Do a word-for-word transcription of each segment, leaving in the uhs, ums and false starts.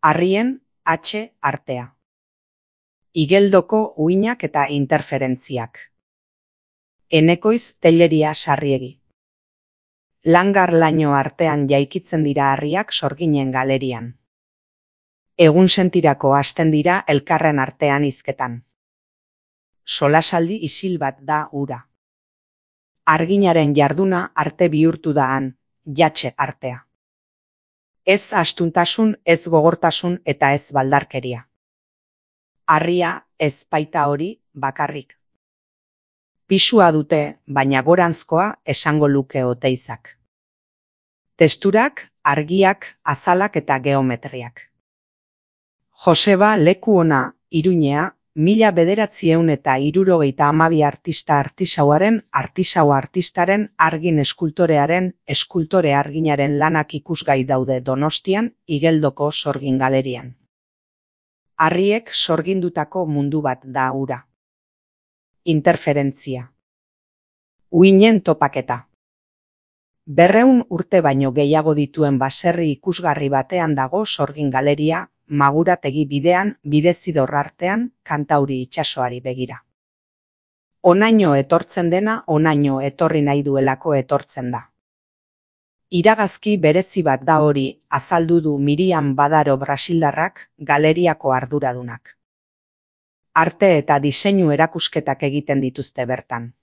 Harrien H artea. Igeldoko uinak eta interferentziak. Enekoiz Telleria Sarriegi. Langar laino artean jaikitzen dira harriak sorginen galerian. Egun sentirako hasten dira elkarren artean hizketan. Solasaldi isil bat da ura. Arginaren jarduna arte bihurtu da han, jatxe artea. Ez astuntasun, ez gogortasun eta ez baldarkeria. Harria ez baita hori bakarrik. Pisua dute, baina goranzkoa esango luke Oteizak. Testurak, argiak, azalak eta geometriak. Joseba leku ona, Iruñea, mila bederatziehun eta hirurogeita hamabi artista artisauaren, artisau artistaren, argin eskultorearen, eskultore arginaren lanak ikusgai daude Donostian, Igeldoko sorgin galerian. Harriek sorgindutako mundu bat da hura. Interferentzia. Uinen topaketa. Berreun urte baino gehiago dituen baserri ikusgarri batean dago sorgin galeria, Magurategi bidean, Bidezidor artean, Kantauri itsasoari begira. Onaino etortzen dena, onaino etorri nahi duelako etortzen da. Iragazki berezi bat da hori, azaldu du Miriam Badaro brasildarrak, galeriako arduradunak. Arte eta diseinu erakusketak egiten dituzte bertan.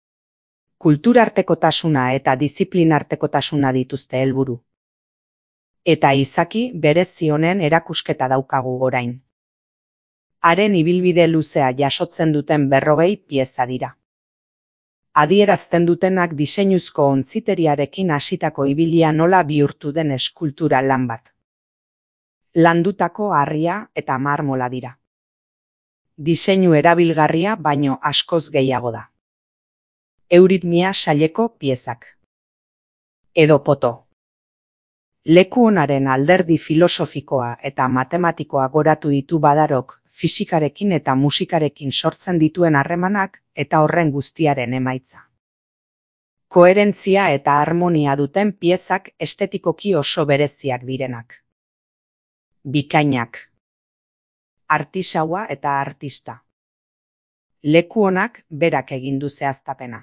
Kulturartekotasuna eta diziplinartekotasuna dituzte helburu. Eta izaki berezi honen erakusketa daukagu orain. Haren ibilbide luzea jasotzen duten berrogei pieza dira. Adierazten dutenak diseinuzko ontziteriarekin hasitako ibilia nola bihurtu den eskultura lan bat. Landutako harria eta marmola dira. Diseinu erabilgarria baino askoz gehiago da. Euritmia saileko piezak. Edo poto. Leku onaren alderdi filosofikoa eta matematikoa goratu ditu Badarok fisikarekin eta musikarekin sortzen dituen harremanak eta horren guztiaren emaitza. Koherentzia eta harmonia duten piezak estetikoki oso bereziak direnak. Bikainak. Artisaua eta artista. Leku onak berak egin du zehaztapena.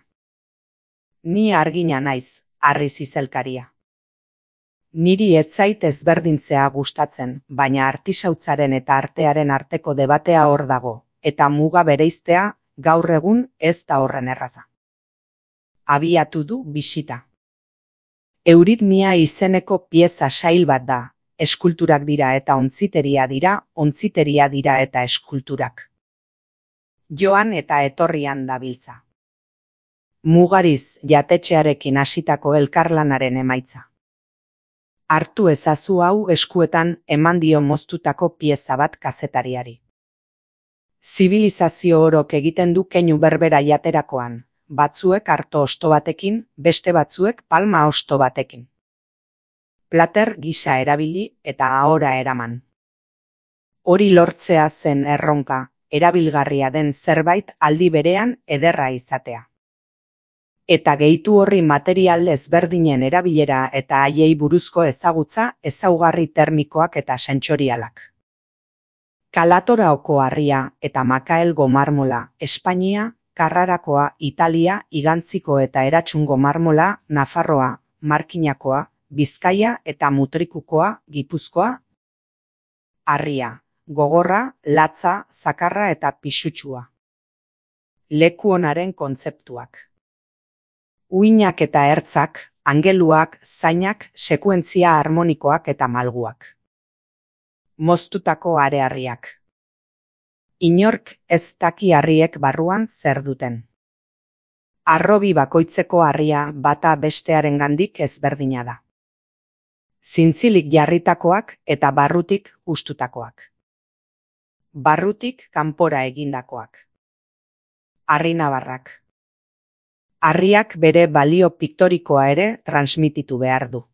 Ni argina naiz, harri zizelkaria. Niri etzait ezberdintzea gustatzen, baina artisautzaren eta artearen arteko debatea hor dago, eta muga bereiztea gaur egun ez da horren erraza. Abiatu du bisita. Euritmia izeneko pieza sail bat da, eskulturak dira eta ontziteria dira, ontziteria dira eta eskulturak. Joan eta etorrian dabiltza. Mugariz jatetxearekin hasitako elkarlanaren emaitza. Hartu ezazu hau eskuetan eman dio moztutako pieza bat kazetariari. Zibilizazio orok egiten du keinu berbera jaterakoan, batzuek arto osto batekin, beste batzuek palma osto batekin. Plater gisa erabili eta ahora eraman. Hori lortzea zen erronka, erabilgarria den zerbait aldi berean ederra izatea. Eta gehitu horri material ezberdinen erabilera eta haiei buruzko ezagutza, ezaugarri termikoak eta sentsorialak. Kalatoraoko harria eta Makaelgo marmola, Espainia, Karrarakoa, Italia, Igantziko eta Eratxungo marmola, Nafarroa, Markinakoa, Bizkaia eta Mutrikukoa, Gipuzkoa. Harria, gogorra, latza, zakarra eta pisutsua. Leku onaren kontzeptuak. Uinak eta ertzak, angeluak, zainak, sekuentzia harmonikoak eta malguak. Moztutako are-harriak. Inork ez daki harriek barruan zer duten. Harrobi bakoitzeko harria bata bestearengandik ezberdina da. Zintzilik jarritakoak eta barrutik ustutakoak. Barrutik kanpora egindakoak. Harri nabarrak. Harriak bere balio piktorikoa ere transmititu behar du.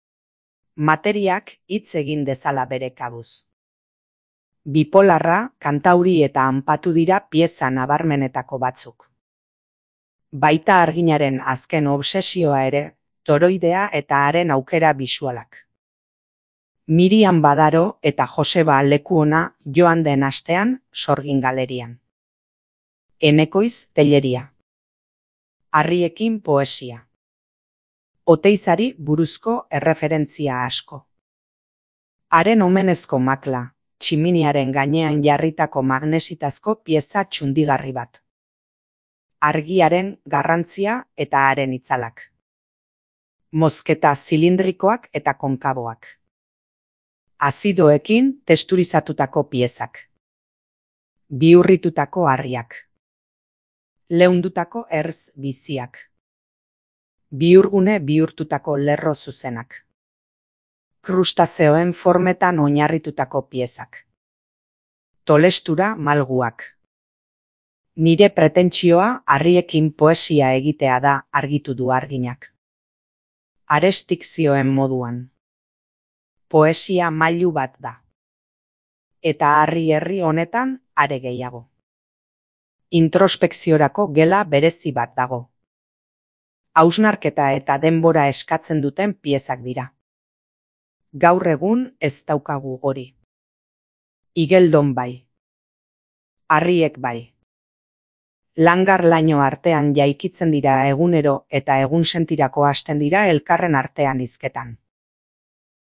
Materiak hitz egin dezala bere kabuz. Bipolarra, kantauri eta anpatu dira pieza nabarmenetako batzuk. Baita arginaren azken obsesioa ere, toroidea eta haren aukera bisualak. Miriam Badaro eta Joseba Lekuona joan den astean Sorgin Galerian. Enekoiz Telleria. Harriekin poesia. Oteizari buruzko erreferentzia asko. Haren omenezko makla, tximiniaren gainean jarritako magnesitazko pieza txundigarri bat. Argiaren garrantzia eta haren itzalak. Mozketa zilindrikoak eta konkaboak. Azidoekin testurizatutako piezak. Bihurritutako harriak. Leundutako ertz biziak. Bihurgune bihurtutako lerro zuzenak. Krustazeoen formetan oinarritutako piezak. Tolestura malguak. Nire pretentsioa harriekin poesia egitea da, argitu du Arginak. Arestikzioen moduan. Poesia mailu bat da. Eta harri herri honetan are gehiago. Introspekziorako gela berezi bat dago. Hausnarketa eta denbora eskatzen duten piezak dira. Gaur egun ez daukagu hori. Igeldon bai. Harriek bai. Langar laino artean jaikitzen dira egunero eta egun sentirako hasten dira elkarren artean hizketan.